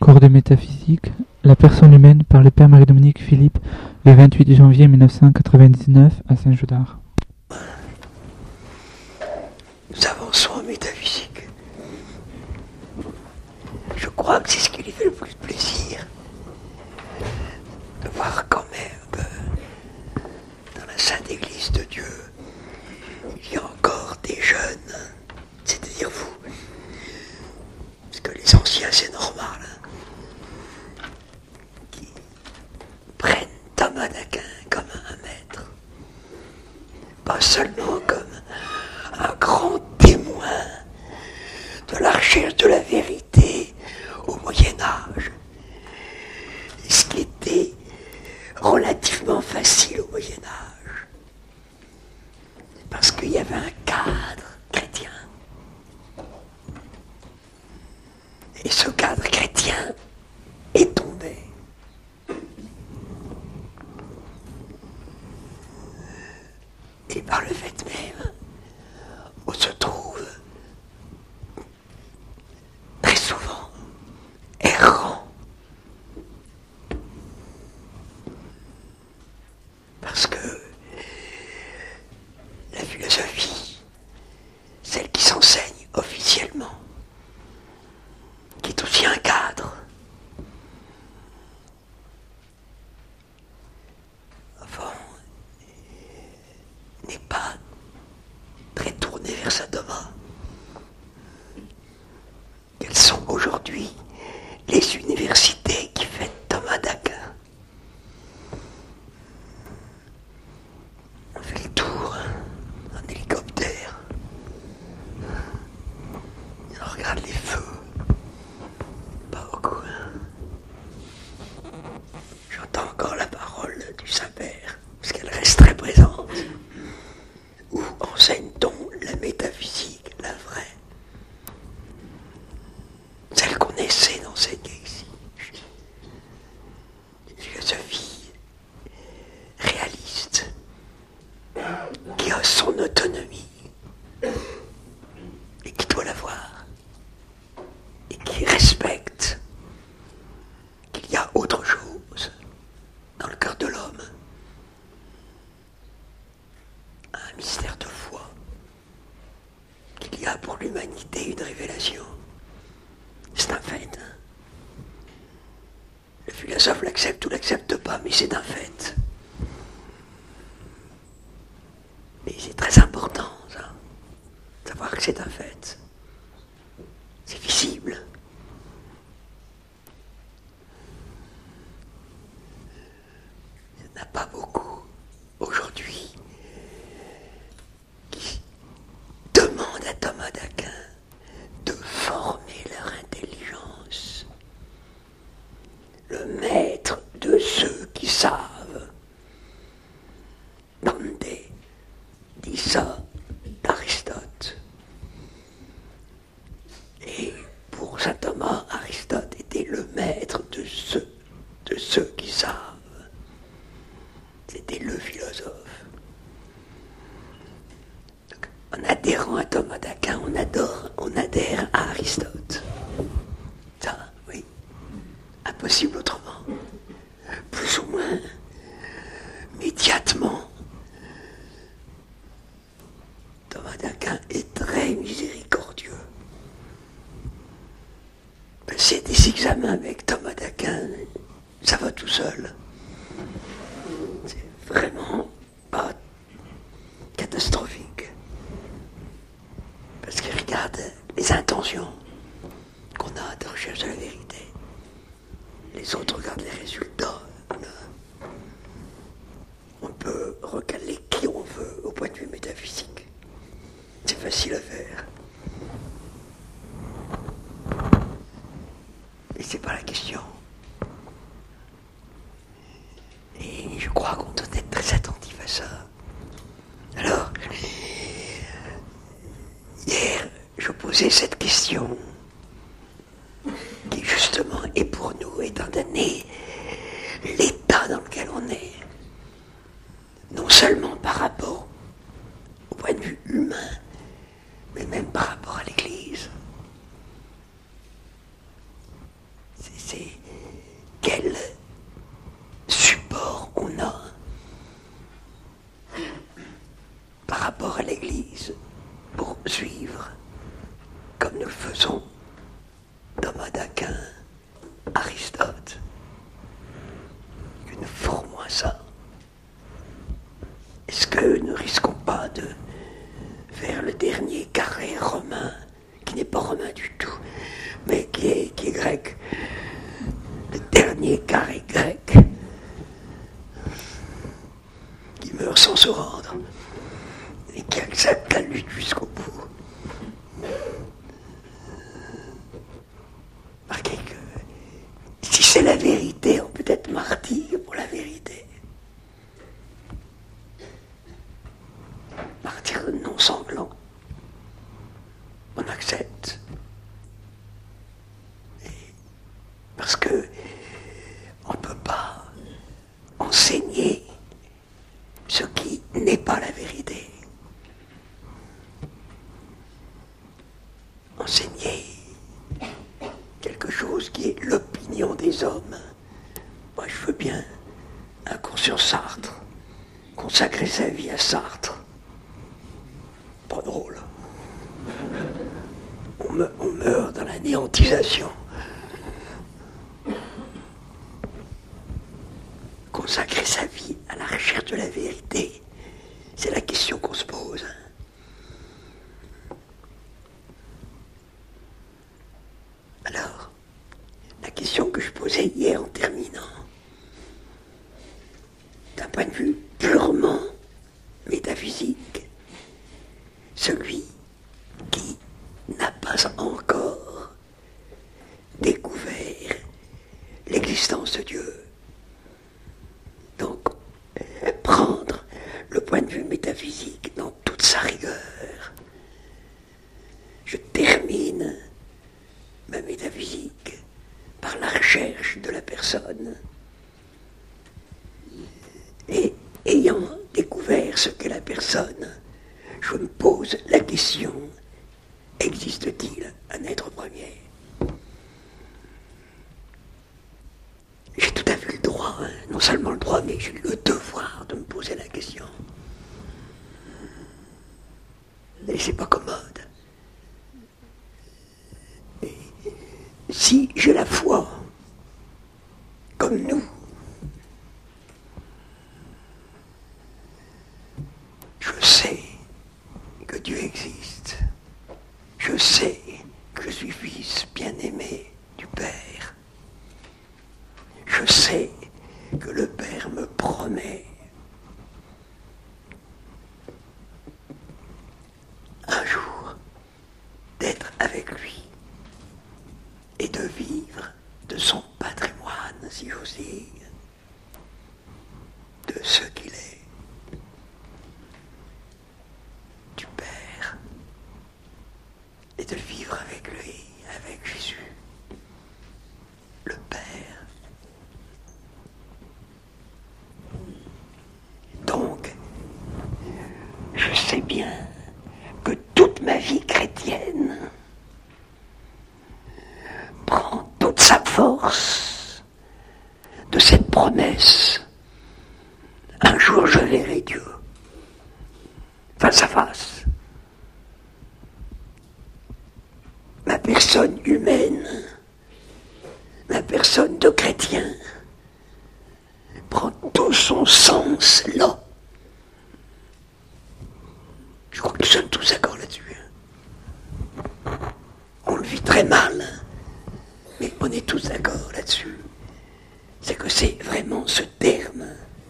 Cours de métaphysique, la personne humaine par le père Marie-Dominique Philippe, le 28 janvier 1999 à Saint-Gaudard. Nous avançons en métaphysique. Je crois que c'est ce qui lui fait le plus plaisir. De voir quand même que dans la Sainte Église de Dieu, il y a encore des jeunes, c'est-à-dire vous. Parce que les anciens, c'est normal, qui prennent Thomas d'Aquin comme un maître. Pas seulement comme un grand témoin de la recherche de la vérité au Moyen-Âge. Ce qui était relativement facile au Moyen-Âge. Parce qu'il y avait un cadre chrétien. Et ce cadre chrétien est tombé. Et par le fait même, on se trouve très souvent errant. Parce que la philosophie, celle qui s'enseigne officiellement, qui est aussi un cadre, enfin, n'est pas très tournée vers saint Thomas. Quelles sont aujourd'hui les universités qui fêtent Thomas d'Aquin? On fait le tour en hélicoptère. Et on regarde les feux. Pas beaucoup. J'entends encore la parole du Saint-Père, parce qu'elle reste très présente. Où enseigne-t-on la métaphysique, la vraie? Celle qu'on essaie d'enseigner ici. Une philosophie réaliste, qui a son autonomie, et qui doit l'avoir, et qui respecte qu'il y a autre chose dans le cœur de l'homme. Un mystère de foi, qu'il y a pour l'humanité une révélation. C'est un fait. Le philosophe l'accepte ou l'accepte pas, mais c'est un fait. Et c'est très important, ça, de savoir que c'est un fait. C'est visible. Il n'y en a pas beaucoup aujourd'hui qui demandent à Thomas d'Aquin de former leur intelligence. Le maître de ceux qui savent. Dante dit ça d'Aristote. Et pour saint Thomas, Aristote était le maître de ceux qui savent. C'était le philosophe. Donc, en adhérant à Thomas d'Aquin, on adhère à Aristote. Ça, oui. Impossible autrement. Plus ou moins immédiatement. Thomas d'Aquin est très miséricordieux. Passer des examens avec Thomas d'Aquin, ça va tout seul. C'est vraiment pas catastrophique. Parce qu'il regarde les intentions qu'on a de recherche de la vérité. Les autres regardent les résultats. On peut recaler qui on veut au point de vue métaphysique. C'est facile à faire. Et c'est pas la question. Et je crois qu'on doit être très attentif à ça. Alors, hier, je posais cette question qui justement est pour nous, étant donné l'état dans lequel on est, non seulement par rapport au point de vue humain, mais même par rapport à l'Église. c'est quel support on a par rapport à l'Église pour suivre, comme nous le faisons, Thomas d'Aquin, Aristote, que nous formons à ça. Est-ce que nous ne risquons pas de faire le dernier carré romain, qui n'est pas romain du tout, mais qui est grec, le dernier carré grec, qui meurt sans se rendre, et qui accepte la lutte jusqu'au bout. Remarquez que si c'est la vérité, on peut être martyr pour la vérité. Martyr non sanglant. On accepte. Parce que on ne peut pas enseigner ce qui n'est pas la vérité. Enseigner quelque chose qui est l'opinion des hommes. Moi, je veux bien un cours sur Sartre, consacrer sa vie à Sartre. Pas drôle. On meurt dans la néantisation. Consacrer sa vie à la recherche de la vérité, c'est la question qu'on se pose. Alors, la question que je posais hier en terminant, d'un point de vue purement métaphysique, celui qui n'a pas encore découvert l'existence de Dieu. Donc, prendre le point de vue métaphysique dans toute sa rigueur. Je termine ma métaphysique par la recherche de la personne. Et ayant découvert ce qu'est la personne, je me pose la question, existe-t-il un être premier ? J'ai tout à fait le droit, non seulement le droit, mais j'ai le devoir de me poser la question. Et c'est pas commode. Et si j'ai la foi, comme nous, je sais que Dieu existe. Je sais que je suis fils bien-aimé du Père. Je sais que le Père me promet un jour d'être avec lui et de vivre de son patrimoine, si j'ose dire, de ce qu'il est, du Père, et de vivre avec lui, avec Jésus, le Père. Donc, je sais bien que toute ma vie chrétienne prend toute sa force de cette promesse. Un jour je verrai Dieu, face à face. Ma personne humaine, ma personne de chrétien, prend tout son sens là. Je crois que nous sommes tous d'accord là-dessus. On le vit très mal, mais on est tous d'accord là-dessus. C'est que c'est vraiment ce terme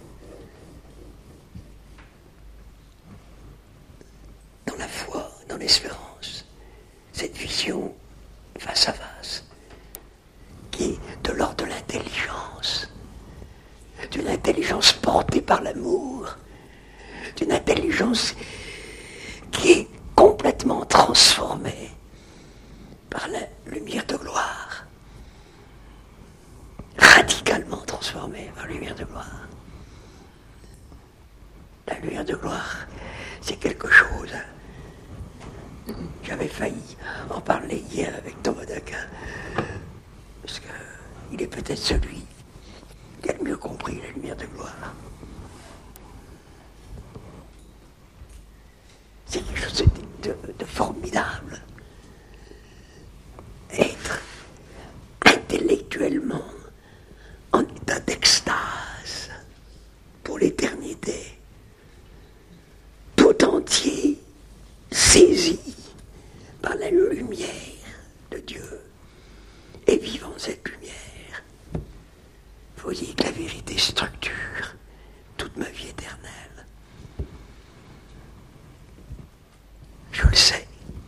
dans la foi, dans l'espérance, cette vision face à face, qui est de l'ordre de l'intelligence, d'une intelligence portée par l'amour, d'une intelligence qui est complètement transformée par la lumière de gloire, radicalement transformée par la lumière de gloire. La lumière de gloire, c'est quelque chose. J'avais failli en parler hier avec Thomas d'Aquin, parce que il est peut-être celui qui a le mieux compris la lumière de gloire. C'est quelque chose de formidable. Être intellectuellement en état d'extase pour l'éternité, tout entier saisi par la lumière de Dieu et vivant cette lumière. Vous voyez que la vérité structure toute ma vie éternelle. Je le sais.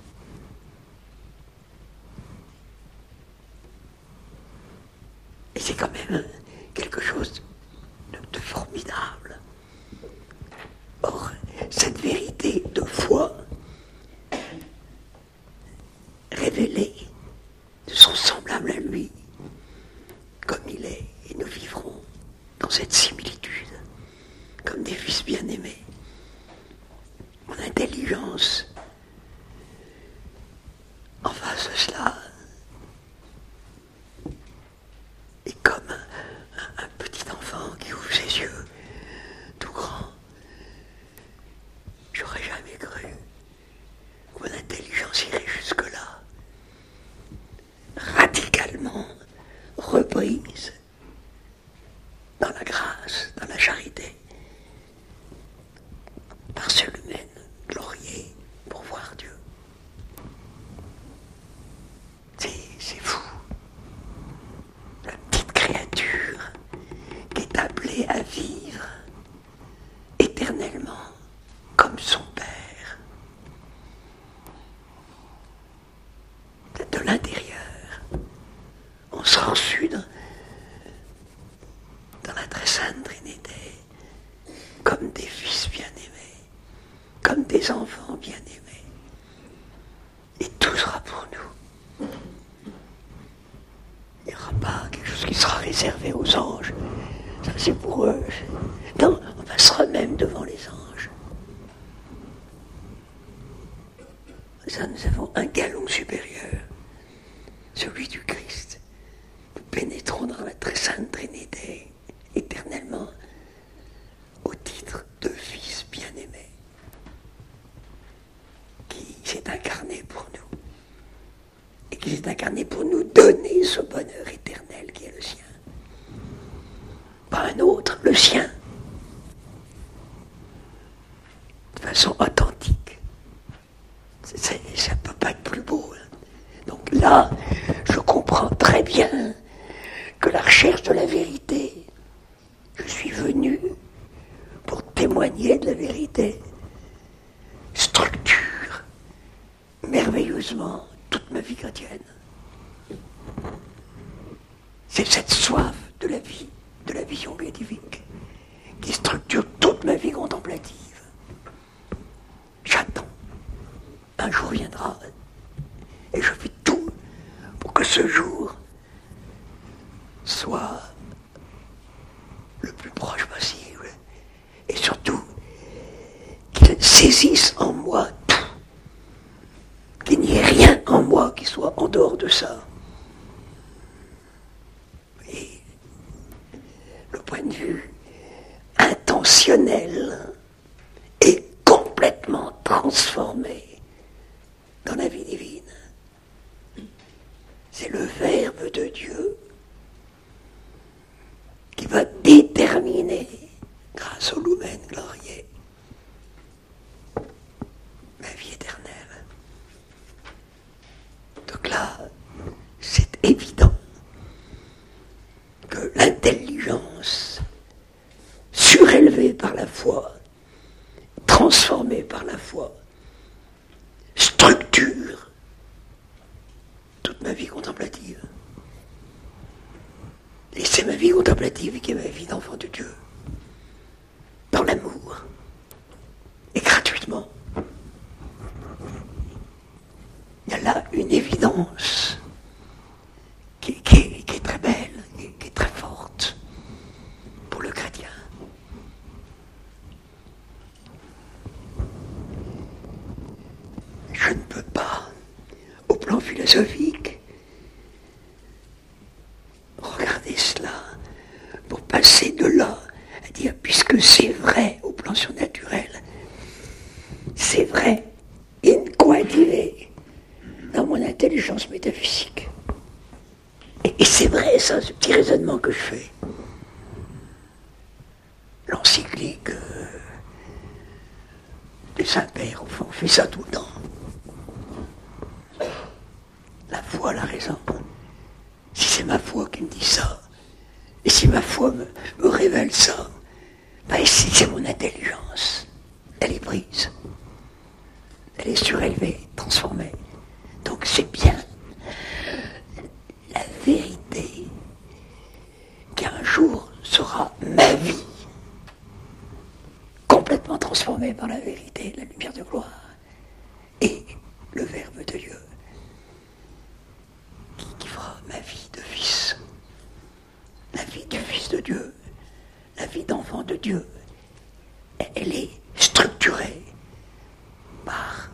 Et c'est quand même quelque chose de formidable. Or, cette vérité de foi révélée de son semblable à lui, comme il est, et nous vivrons dans cette similitude, comme des fils bien-aimés. Mon intelligence, en face de cela, est comme un petit enfant qui ouvre ses yeux, tout grand. J'aurais jamais cru que mon intelligence irait jusque-là, radicalement reprise dans la grâce, dans la charité, par seul humaine, glorieux pour voir Dieu. C'est fou. La petite créature qui est appelée à vivre éternellement comme son Père. De l'intérieur, on se rend sud dans la très sainte Trinité, comme des fils bien-aimés, comme des enfants bien-aimés. Et tout sera pour nous. Il n'y aura pas quelque chose qui sera réservé aux anges. Ça, c'est pour eux. Non, on passera même devant les anges. Ça, nous avons un galon supérieur, celui du Christ. Nous pénétrons dans la très sainte Trinité, éternellement, au titre de Fils bien-aimé, qui s'est incarné pour nous, et qui s'est incarné pour nous donner ce bonheur éternel qui est le sien. Pas un autre, le sien, de façon authentique. Ça ne peut pas être plus beau. Donc là, je comprends très bien que la recherche de la vérité, je suis venu pour témoigner de la vérité, structure merveilleusement toute ma vie chrétienne. C'est cette soif de la vie, de la vision béatifique, qui structure toute ma vie contemplative. J'attends. Un jour viendra, et je fais tout pour que ce jour soit le plus proche possible, et surtout qu'il saisisse en moi tout, qu'il n'y ait rien en moi qui soit en dehors de ça. Et le point de vue intentionnel est complètement transformé dans la vie divine. C'est le Verbe de Dieu qui va déterminer, grâce au Lumen Glorieux, ma vie éternelle. Donc là, c'est évident que l'intelligence surélevée par la foi, transformée par la foi, structure toute ma vie contemplative. Et c'est ma vie contemplative qui est ma vie d'enfant de Dieu, dans l'amour, et gratuitement. Il y a là une évidence qui est très belle, qui est très forte pour le chrétien. Je ne peux pas, au plan philosophique, regarder passer de là à dire, puisque c'est vrai au plan surnaturel, c'est vrai, in coadire, dans mon intelligence métaphysique. Et c'est vrai, ça, ce petit raisonnement que je fais. L'encyclique des Saints-Pères, au fond, fait ça tout le temps. La foi, la raison. Si c'est ma foi qui me dit ça, et si ma foi me révèle ça, ben si c'est mon intelligence, elle est prise. Elle est surélevée, transformée. Donc c'est bien la vérité qui un jour sera ma vie, complètement transformée par la vérité, la lumière de gloire, et le Verbe de Dieu, qui fera ma vie de fils, la vie du Fils de Dieu, la vie d'enfant de Dieu. Elle est structurée par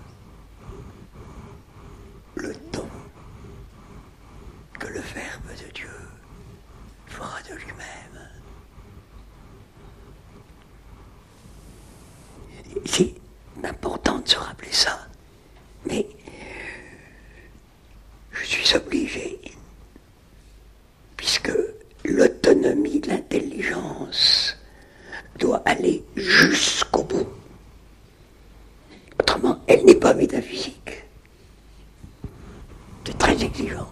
le don que le Verbe de Dieu fera de lui-même. C'est important de se rappeler ça, mais je suis obligé, puisque l'autonomie de l'intelligence doit aller jusqu'au bout. Autrement, elle n'est pas métaphysique. C'est très exigeant.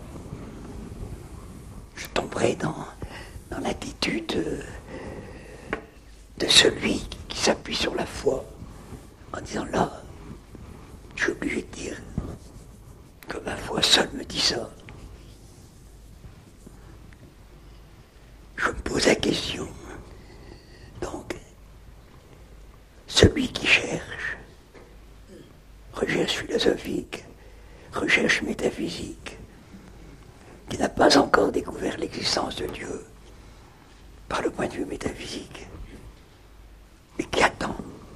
Je tomberai dans l'attitude de celui qui s'appuie sur la foi en disant là, je suis obligé de dire que ma foi seule me dit ça. Je me pose la question. Donc, celui qui cherche, recherche philosophique, recherche métaphysique, qui n'a pas encore découvert l'existence de Dieu par le point de vue métaphysique, et qui attend.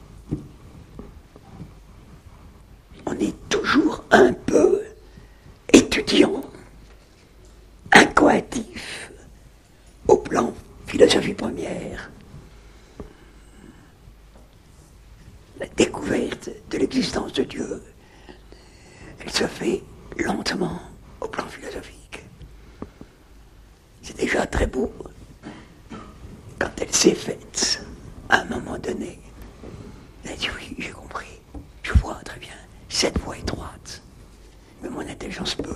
On est toujours un peu étudiant, incoatif, au plan philosophie première. La découverte de l'existence de Dieu, elle se fait lentement au plan philosophique. C'est déjà très beau quand elle s'est faite à un moment donné. Elle a dit oui, j'ai compris, je vois très bien, cette voie étroite, mais mon intelligence peut.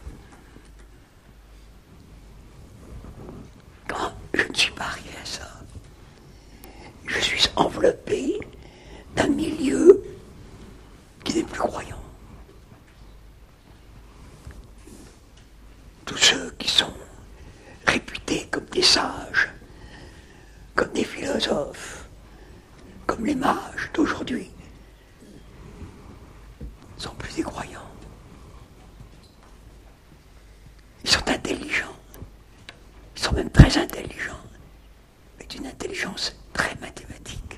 Quand je ne suis pas arrivé à ça, je suis enveloppé d'un milieu qui n'est plus croyant. Tous ceux qui sont réputés comme des sages, comme des philosophes, comme les mages d'aujourd'hui, ne sont plus des croyants. Ils sont intelligents. Ils sont même très intelligents, mais d'une intelligence très mathématique.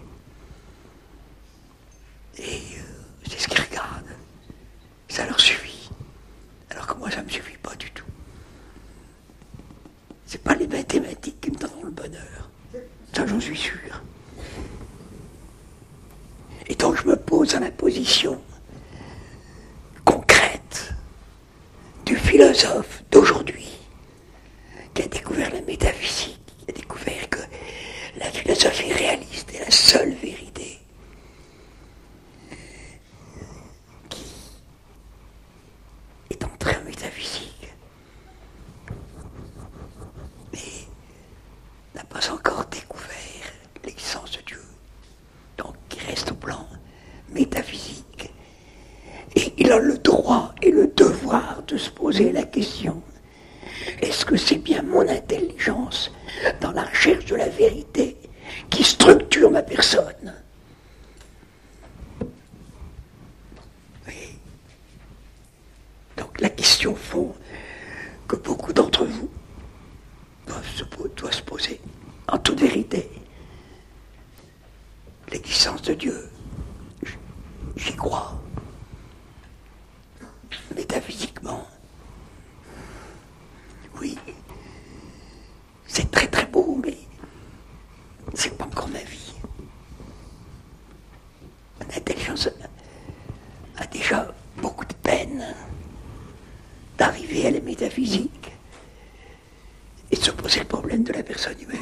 Et c'est ce qu'ils regardent. Ça leur suffit. Alors que moi, ça ne me suffit pas du tout. C'est pas les mathématiques qui me donneront le bonheur. Ça, j'en suis sûr. Et donc, je me pose dans la position concrète du philosophe d'aujourd'hui qui a découvert la métaphysique, qui a découvert que la philosophie réaliste est la seule vérité, qui est entré en métaphysique, mais n'a pas encore découvert l'existence de Dieu, donc il reste au plan métaphysique. Et il a le droit et le devoir de se poser la question: est-ce que c'est bien mon intelligence dans la recherche de la vérité qui structure ma personne? Oui. Donc la question fond que beaucoup d'entre vous doivent se poser, en toute vérité, l'existence de Dieu, j'y crois. Métaphysiquement, oui, c'est très très beau, mais se poser le problème de la personne humaine.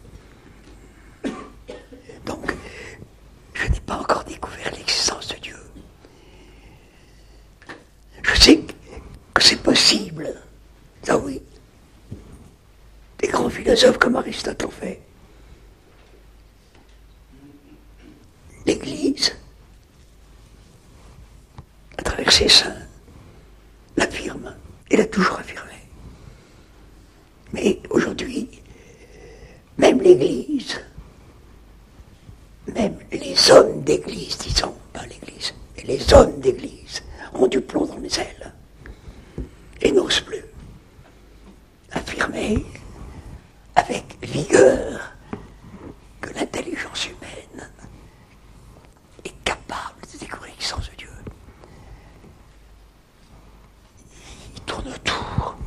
Donc, je n'ai pas encore découvert l'existence de Dieu. Je sais que c'est possible, ça oui. Des grands philosophes comme Aristote l'ont fait. L'Église, à travers ses saints, l'affirme et l'a toujours affirmé. Mais aujourd'hui, même l'Église, même les hommes d'Église, disons, pas l'Église, mais les hommes d'Église ont du plomb dans les ailes et n'osent plus affirmer avec vigueur que l'intelligence humaine est capable de découvrir l'existence de Dieu. Il tourne autour.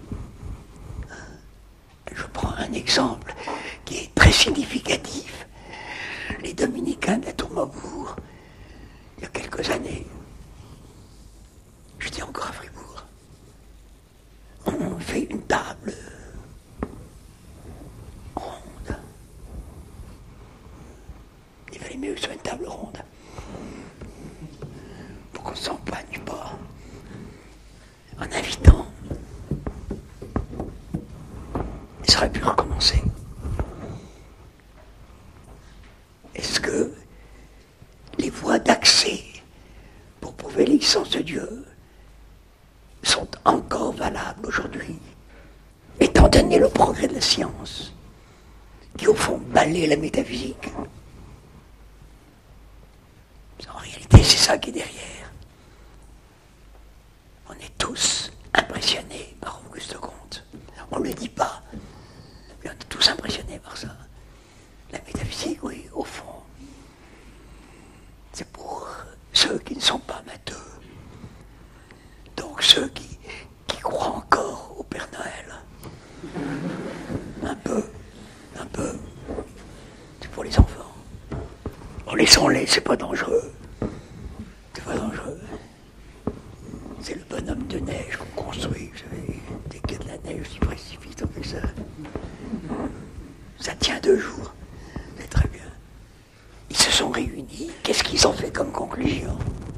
Je prends un exemple qui est très significatif. Les dominicains de la Tour Maubourg, il y a quelques années, j'étais encore à Fribourg, on fait une table ronde. Il fallait mieux que ce soit une table ronde pour qu'on ne s'empoigne pas en invitant. Il serait pu recommencer. Est-ce que les voies d'accès pour prouver l'existence de Dieu sont encore valables aujourd'hui, étant donné le progrès de la science, qui au fond balaie la métaphysique? En réalité, c'est ça qui est derrière. On est tous impressionnés par Auguste Comte. On ne le dit pas, mais on est tous impressionnés par ça. La métaphysique, oui, au fond, c'est pour ceux qui ne sont pas matheux. Donc ceux qui croient encore au Père Noël. Un peu. C'est pour les enfants. Bon, laissons-les, c'est pas dangereux. C'est pas dangereux. C'est le bonhomme de neige qu'on construit, vous savez. Dès qu'il y a de la neige, il précipite, on fait ça. Ça tient 2 jours. C'est très bien. Ils se sont réunis. Qu'est-ce qu'ils ont fait comme conclusion?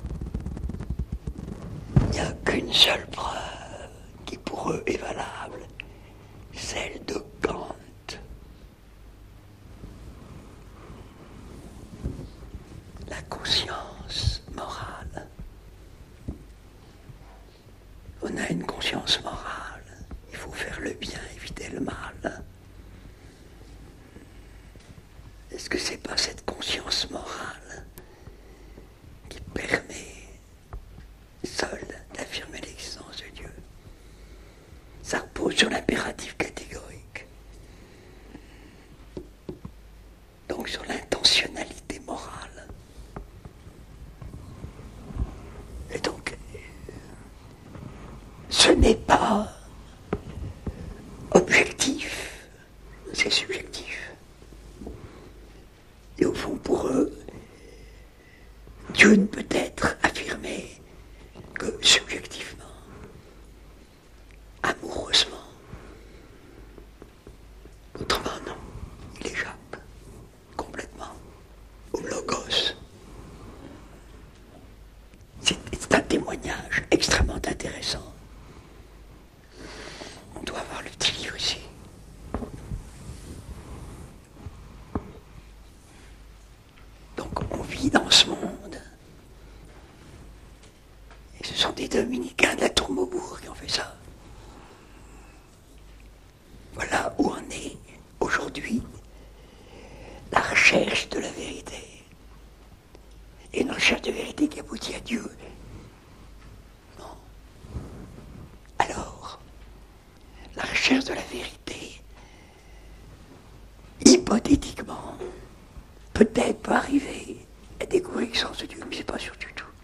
Il n'y a qu'une seule preuve qui pour eux est valable, celle de Kant. La conscience morale. On a une conscience morale. Il faut faire le bien, éviter le mal. Est-ce que c'est pas cette conscience morale qui permet seule d'affirmer l'existence de Dieu? Ça repose sur l'impératif catégorique. Donc sur l'intentionnalité morale. Et donc, ce n'est pas objectif, c'est subjectif. Et au fond, pour eux, Dieu ne peut être affirmé que subjectivement, amoureusement. Autrement, non, il échappe complètement au logos. C'est un témoignage extrêmement intéressant. On doit avoir le petit livre ici. Donc on vit dans ce monde. Et ce sont des dominicains de la Tour Maubourg qui ont fait ça. Voilà où en est aujourd'hui la recherche de la vérité. Et une recherche de vérité qui aboutit à Dieu. Non. Alors, la recherche de la vérité, hypothétiquement, peut-être peut arriver à découvrir l'existence de Dieu, mais c'est pas sûr du tout.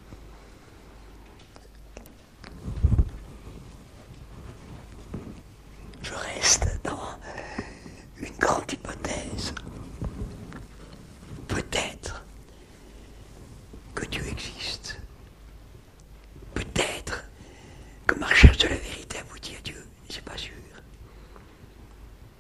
Je reste dans une grande hypothèse. Peut-être que Dieu existe. Peut-être que ma recherche de la vérité aboutit à Dieu, mais c'est pas sûr.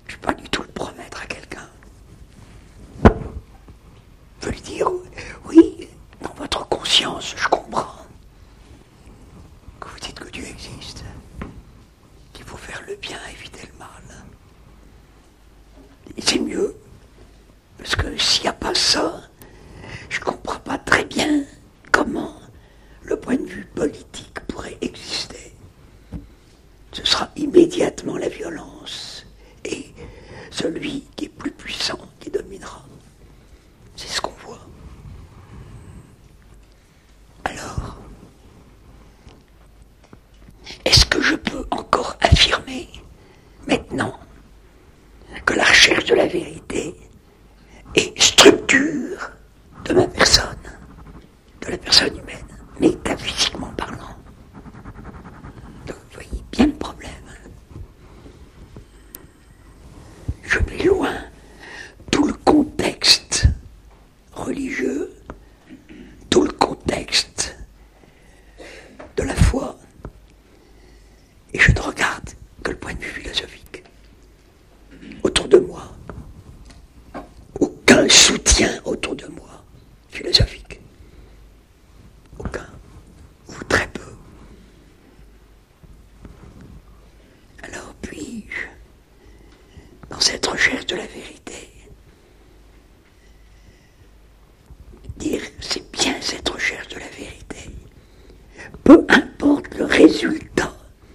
ça, je ne comprends pas très bien comment le point de vue politique pourrait exister. Ce sera immédiatement la violence et celui qui est plus puissant qui dominera. C'est ce qu'on voit. Alors, est-ce que je peux encore affirmer maintenant que la recherche de la vérité est structure de ma personne, de la personne humaine, métaphysiquement parlant? Donc vous voyez bien le problème. Je mets loin tout le contexte religieux, tout le contexte de la foi, et je ne regarde que le point de vue philosophique. Autour de moi, aucun soutien autour de moi philosophique. Aucun, ou très peu. Alors puis-je, dans cette recherche de la vérité, dire c'est bien cette recherche de la vérité, peu importe le résultat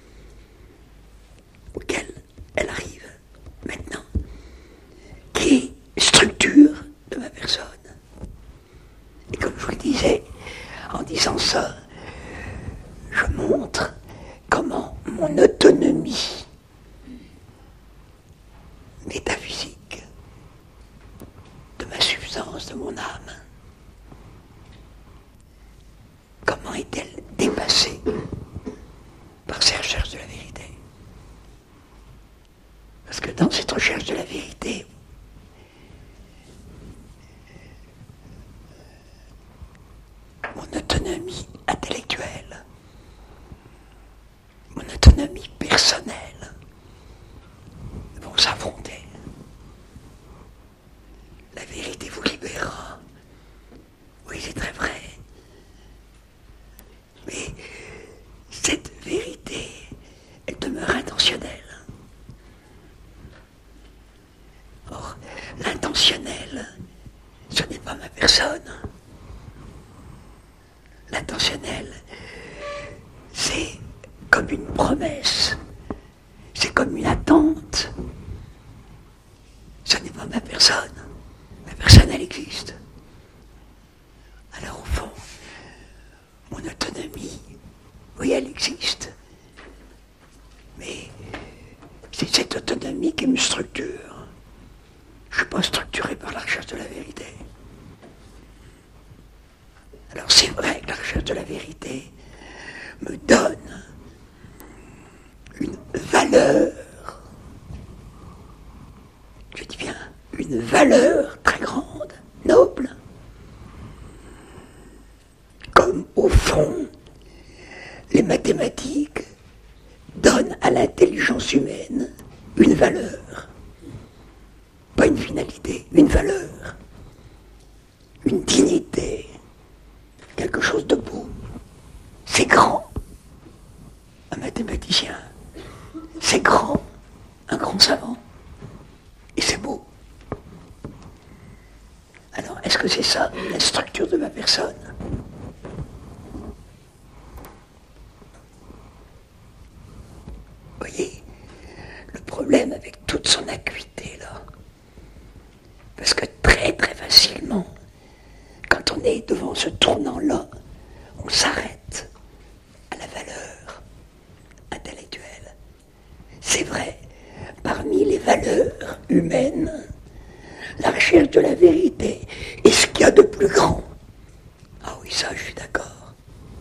auquel elle arrive maintenant, qui est structure de ma personne. Et comme je vous le disais, en disant ça, je montre comment mon autonomie métaphysique de ma substance, de mon âme, comment est-elle dépassée par ces recherches de la vérité? Parce que dans cette recherche de la vérité, mon autonomie intellectuelle, mon autonomie personnelle vont s'affronter. La vérité vous libérera. Oui, c'est très vrai. Mais cette vérité, elle demeure intentionnelle. Or, l'intentionnel, ce n'est pas ma personne. L'intentionnel, c'est comme une promesse, c'est comme une attente. Ce n'est pas ma personne. Ma personne, elle existe. Alors au fond, mon autonomie, oui, elle existe. Mais c'est cette autonomie qui me structure. Je ne suis pas structuré par la recherche de la vérité. Alors c'est vrai que la recherche de la vérité me donne une valeur, je dis bien une valeur très grande, noble, comme au fond les mathématiques donnent à l'intelligence humaine une valeur, pas une finalité, une valeur, une dignité, quelque chose de beau. C'est grand, un mathématicien, c'est grand, un grand savant, et c'est beau. Alors, est-ce que c'est ça, la structure de ma personne? Vous voyez, le problème avec toute son acuité, là, parce que très très facilement, quand on est devant ce tournant-là, on s'arrête à la valeur intellectuelle. C'est vrai, parmi les valeurs humaines, la recherche de la vérité est ce qu'il y a de plus grand. Ah oui, ça, je suis d'accord.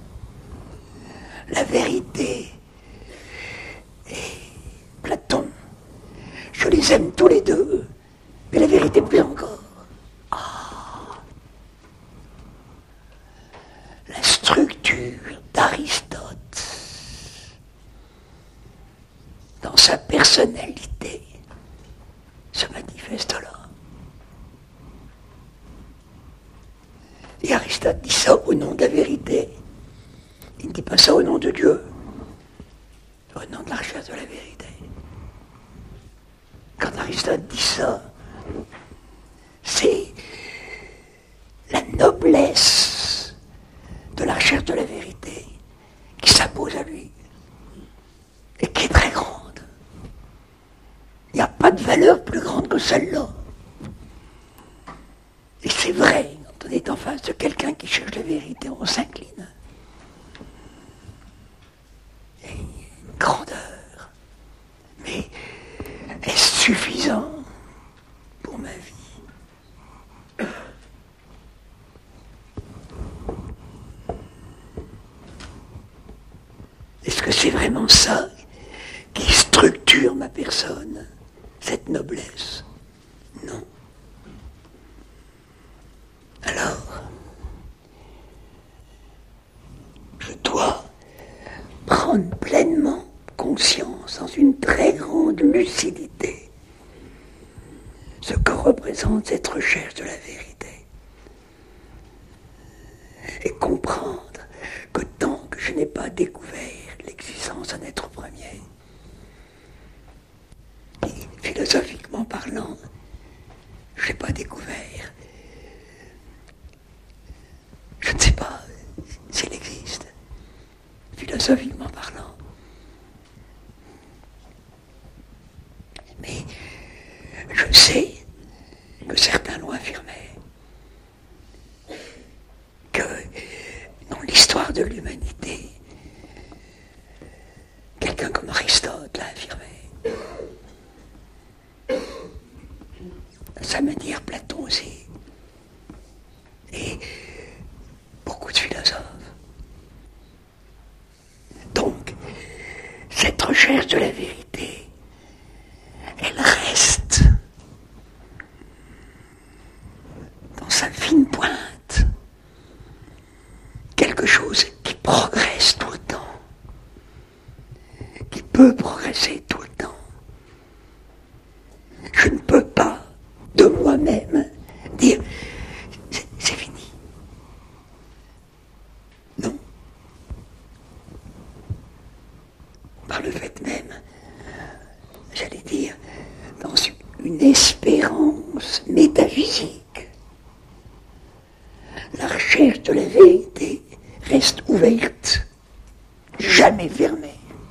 La vérité et Platon, je les aime tous les deux, mais la vérité plus encore. La structure d'Aristote, dans sa personnalité, se manifeste là. Et Aristote dit ça au nom de la vérité. Il ne dit pas ça au nom de Dieu, au nom de la recherche de la vérité. Quand Aristote dit ça, c'est noblesse de la recherche de la vérité qui s'impose à lui et qui est très grande. Il n'y a pas de valeur plus grande que celle-là. Et c'est vrai, quand on est en face de quelqu'un qui cherche la vérité, on s'incline. Et une grandeur. Mais est-ce suffisant pour ma vie? Est-ce que c'est vraiment ça qui structure ma personne, cette noblesse? Non. Alors, je dois prendre pleinement conscience, dans une très grande lucidité, ce que représente cette recherche de la vérité. Et comprendre que tant que je n'ai pas découvert l'existence d'un être premier, et philosophiquement parlant, je n'ai pas découvert, je ne sais pas s'il existe, philosophiquement parlant. Mais je sais que certains l'ont affirmé, que dans l'histoire de l'humanité, quelqu'un comme Aristote l'a affirmé. À sa manière, Platon aussi. Et beaucoup de philosophes. Donc, cette recherche de la vérité, elle reste dans sa fine pointe quelque chose qui progresse tout le temps, qui peut progresser tout le temps. Je ne peux pas de moi-même dire c'est fini. Non. Par le fait même, j'allais dire, dans une espérance métaphysique, la recherche de la vérité reste ouverte, jamais fermée.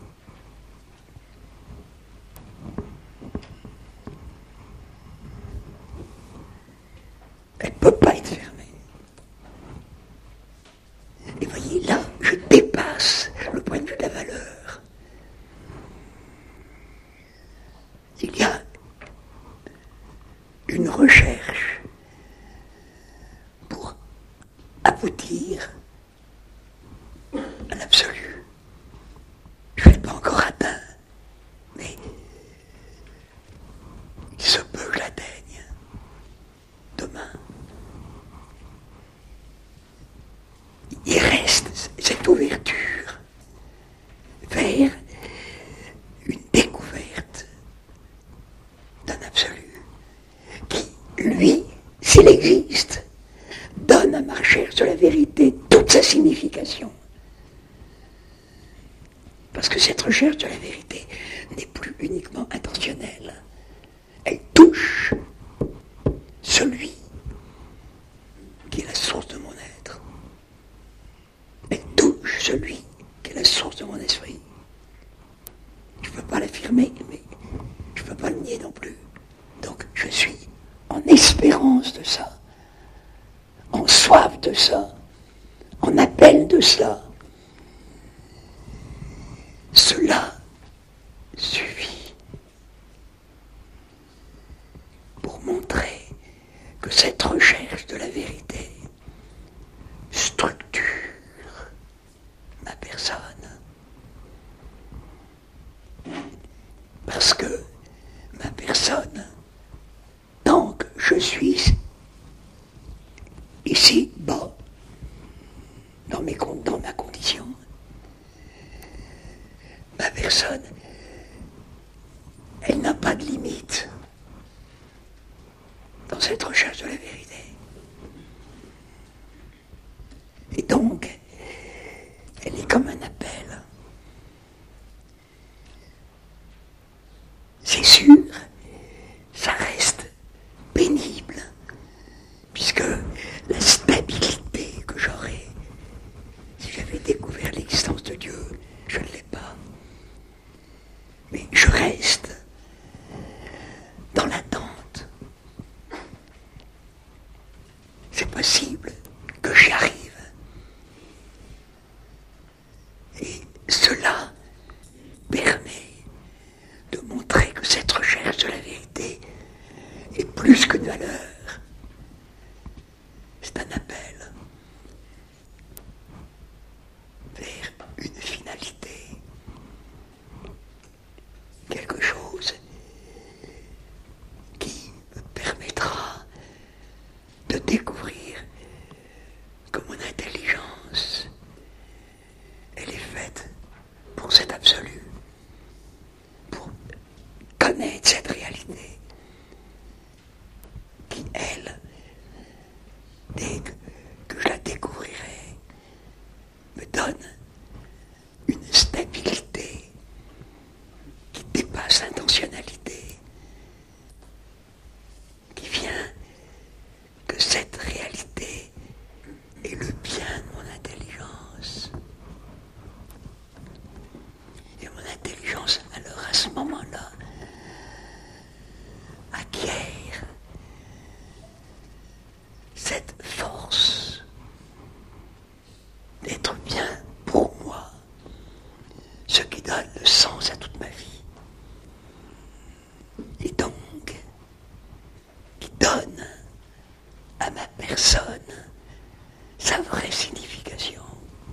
Elle ne peut pas être fermée. Et voyez, là, je dépasse le point de vue de la valeur. Il y a une recherche pour aboutir à l'absolu. Je ne l'ai pas encore atteint, mais il se peut que je l'atteigne demain. Il reste cette ouverture vers une découverte d'un absolu qui, lui, s'il existe, donne à ma recherche de la vérité toute sa signification. Parce que cette recherche de la vérité n'est plus uniquement intentionnelle. Elle touche celui qui est la source de mon être. Elle touche celui qui est la source de mon esprit. Je ne peux pas l'affirmer, mais je ne peux pas le nier non plus. Donc je suis en espérance de ça, en soif de ça, en appel de cela. Cela suffit pour montrer que cette recherche de la vérité structure ma personne. Parce que ma personne, tant que je suis ici bas, dans ma condition, ma personne, elle n'a pas de limite dans cette recherche de la vérité. Et donc, elle est comme un appel. C'est sûr, ça reste pénible, puisque la stabilité possible que j'y arrive. Et cela permet de montrer que cette recherche de la vérité est plus qu'une valeur. C'est un appel vers une finalité, quelque chose qui me permettra de découvrir que mon intelligence, elle est faite pour cet absolu, pour connaître cette réalité qui, elle, dès que je la découvrirai, me donne une stabilité qui dépasse l'intentionnalité, qui vient que cette réalité est le bien de mon intelligence. Et mon intelligence, alors à ce moment-là, acquiert cette force d'être bien pour moi, ce qui donne le sens à toute ma vie. Et donc, qui donne à ma personne sa vraie signification.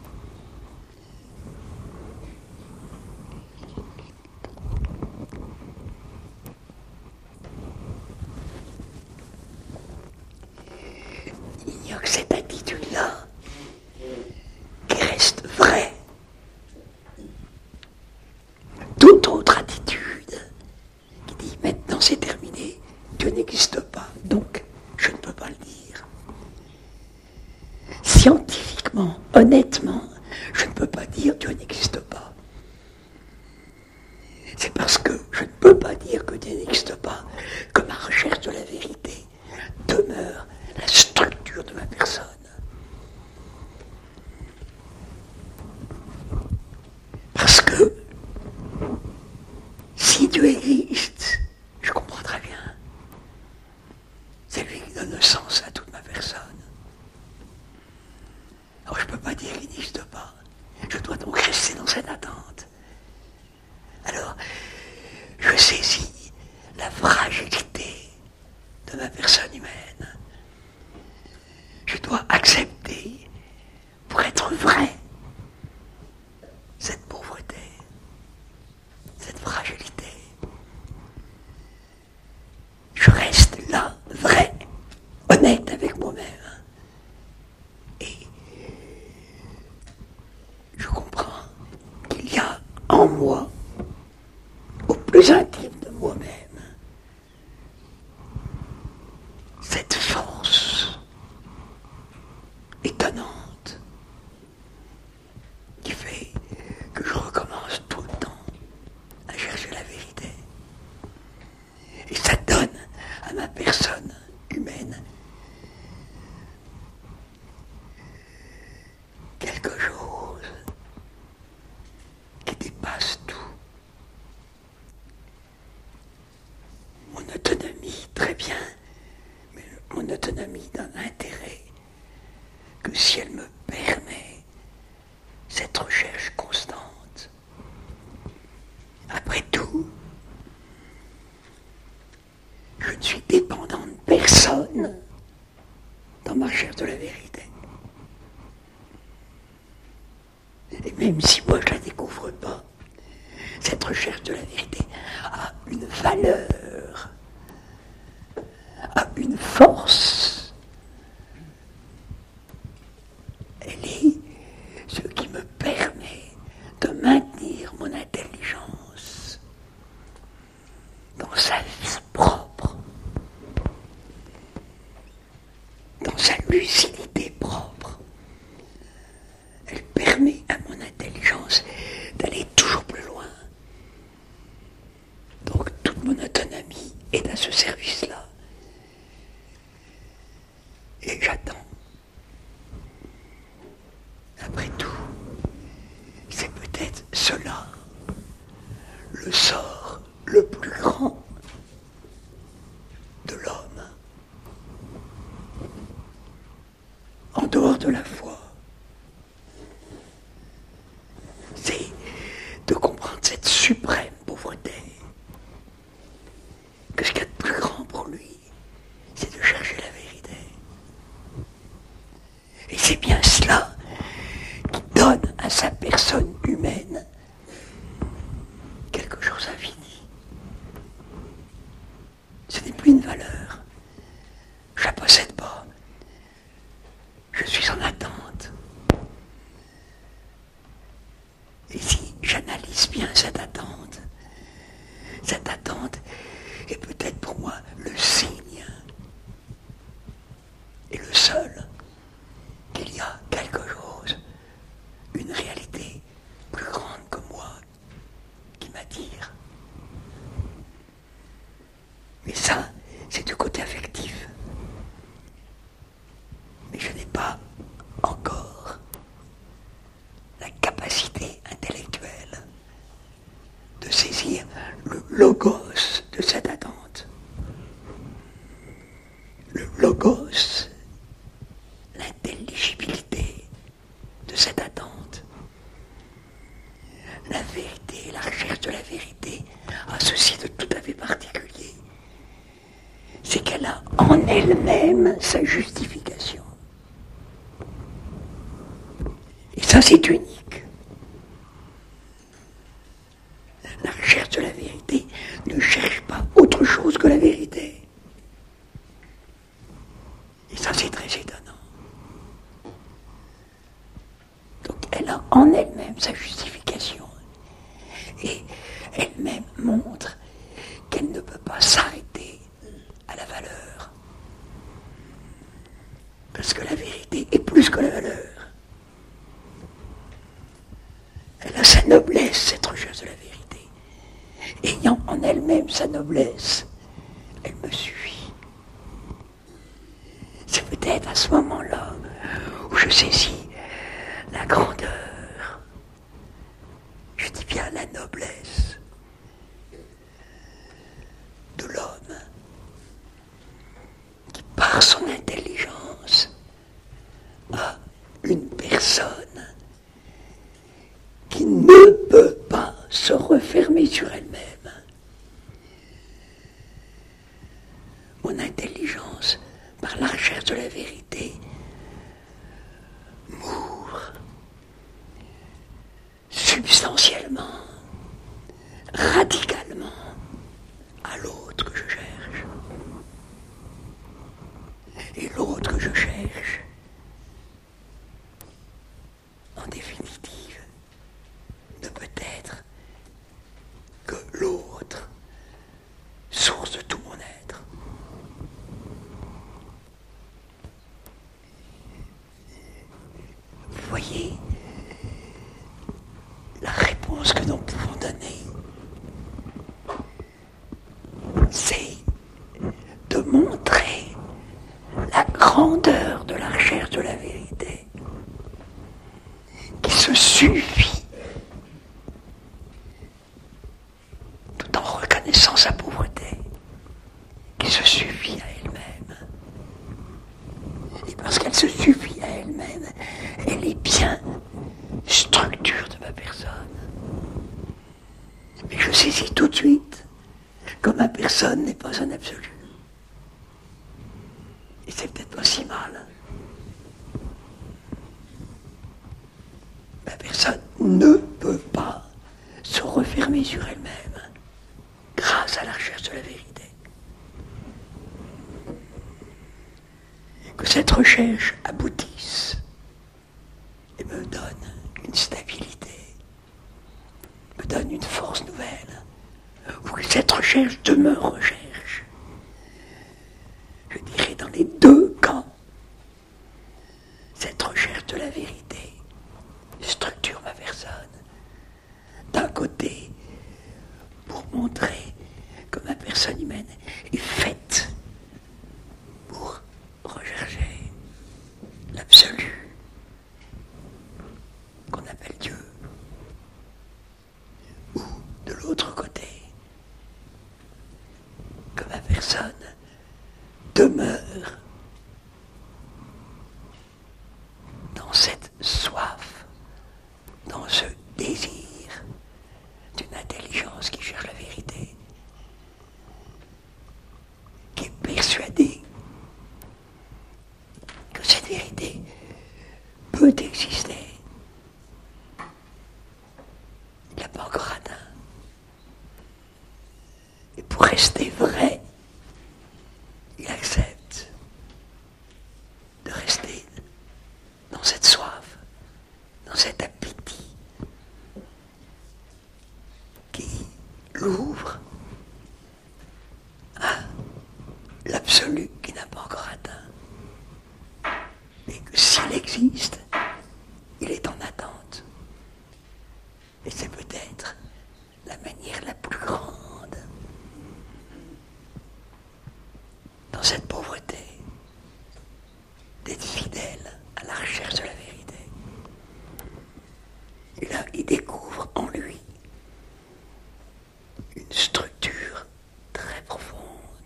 Il n'y a que cette attitude-là qui reste vraie. Toute autre attitude qui dit maintenant c'est terminé, Dieu n'existe pas, donc je ne peux pas le dire. Scientifiquement, honnêtement, je ne peux pas dire Dieu n'existe pas. C'est parce que je ne peux pas dire que Dieu n'existe pas que ma recherche de la vérité demeure la structure de ma personne. Parce que si Dieu existe, je comprends très bien, c'est lui qui donne le sens à toute ma personne. Alors je ne peux pas dire qu'il n'existe pas. Je dois donc rester dans cette attente. Alors, je saisis la fragilité de ma personne humaine. Je dois accepter, pour être vrai, cette pauvreté, cette fragilité. Je reste là, vrai, honnête avec moi-même. Et je comprends qu'il y a en moi, au plus intime de moi-même, cette force étonnante qui fait que je recommence tout le temps à chercher la vérité. Et ça donne à ma personne humaine quelque chose qui dépasse tout. Mon autonomie, très bien, mais mon autonomie d'un intérêt que si elle me permet cette recherche constante. Après tout, je ne suis dépendant de personne dans ma recherche de la vérité. Et même si moi je ne la découvre pas, cette recherche de la vérité a une valeur, a une force. Elle est ce qui me permet de maintenir mon intelligence dans sa vie propre, dans sa lucidité propre. Elle permet à mon intelligence d'aller toujours plus loin. Donc toute mon autonomie est à ce service-là. Et j'attends. Après tout, c'est peut-être cela, le sort le plus grand de l'homme. de la foi, c'est de comprendre cette suprême pauvreté, que ce qu'il y a de plus grand pour lui, c'est de chercher la vérité. Et c'est bien cela qui donne à sa personne humaine quelque chose d'infini. Ce n'est plus une valeur. Je la possède pas. Je suis en attente. Et si j'analyse bien cette attente est peut-être pour moi le signe, et le seul, qu'il y a quelque chose, une réalité plus grande que moi, qui m'attire. Mais ça, c'est du côté affectif. Mais je n'ai pas encore la capacité intellectuelle de saisir le logos de cette attente. Le logos, l'intelligibilité de cette attente. La vérité, la recherche de la vérité a ceci de tout à fait particulier. C'est qu'elle a en elle-même sa justification. Et ça, c'est unique. La recherche de la vérité ne cherche pas autre chose que la vérité. Et ça, c'est très étonnant. Donc, elle a en elle-même sa justification. Et elle-même montre qu'elle ne peut pas s'arrêter à la valeur. Parce que la vérité est plus que la valeur. Elle a sa noblesse, cette recherche de la vérité. Ayant en elle-même sa noblesse, elle me suit. C'est peut-être à ce moment-là où je saisis la grandeur, je dis bien la noblesse de l'homme qui, par son intelligence, a une personne qui ne peut pas se refermer sur elle-même. Mon intelligence, par la recherche de la vérité, m'ouvre substantiellement, radicalement à l'autre que je cherche. Et l'autre que je cherche, en définitive, ne peut être que l'autre, source de tout mon être. Vous voyez la réponse que nous pouvons donner, c'est de montrer la grandeur de la recherche de la vérité, qui se suffit tout en reconnaissant sa pauvreté, qui se suffit à elle-même. Et parce qu'elle se suffit à elle-même, elle est bien structure de ma personne. Mais je saisis tout de suite que ma personne n'est pas un absolu. Et c'est peut-être pas si mal. Ma personne ne peut pas se refermer sur elle-même grâce à la recherche de la vérité. Que cette recherche aboutisse et me donne une stabilité, me donne une force nouvelle, ou que cette recherche demeure recherche. Je dirais dans les deux camps, cette recherche de la vérité structure ma personne. D'un côté, pour montrer que ma personne humaine est faite pour rechercher l'absolu qu'on appelle Dieu. Ou de l'autre côté, que ma personne demeure soif, dans ce désir d'une intelligence qui cherche la vérité, qui est persuadée que cette vérité peut exister. Il ne l'a pas encore atteint. Et pour rester vrai, il accepte de rester dans cette soif, dans cet appétit qui l'ouvre à l'absolu qu'il n'a pas encore atteint. Et que s'il existe, il est en attente. Et c'est peut-être la manière la plus grande, dans cette pauvreté, d'être fidèle à la recherche de la vérité. Et là, il découvre en lui une structure très profonde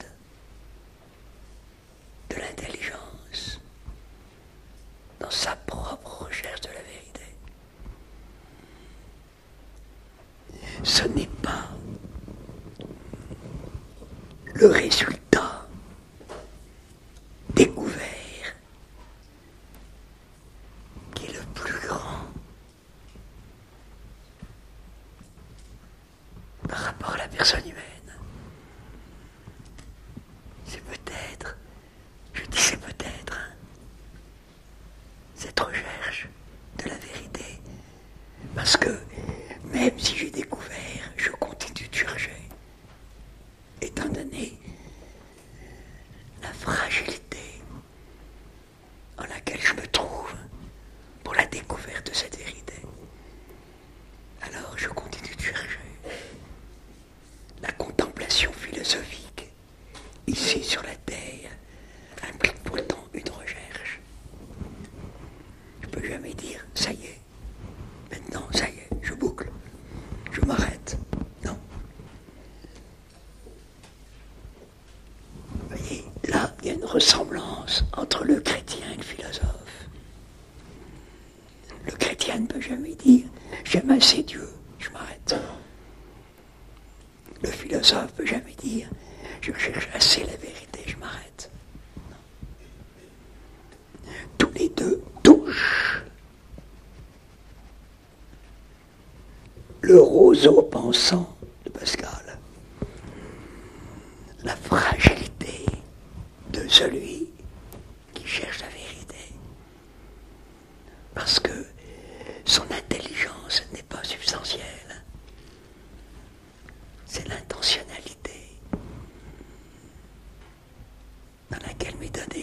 de l'intelligence dans sa propre recherche de la vérité. Ce n'est pas le résultat découvert qui est le plus grand par rapport à la personne humaine. C'est peut-être, je dis c'est peut-être, cette recherche de la vérité. Parce que même si j'ai découvert, je continue de chercher. Étant donné la fragilité dans laquelle je me trouve pour la découverte de cette vérité, alors je continue de chercher. La contemplation philosophique, ici sur la Terre, implique pourtant une recherche. Je ne peux jamais dire, ça y est, maintenant, ça y est, je boucle, je m'arrête. Non. Vous voyez, là, il y a une ressemblance entre le chrétien et le philosophe. Le chrétien ne peut jamais dire, j'aime assez Dieu, je m'arrête. Le philosophe ne peut jamais dire, je cherche assez la vérité, je m'arrête. Non. Tous les deux touchent le roseau pensant de Pascal, la fragilité de celui qui cherche la vérité, parce que son intelligence n'est pas substantielle, c'est l'intentionnalité dans laquelle m'est donné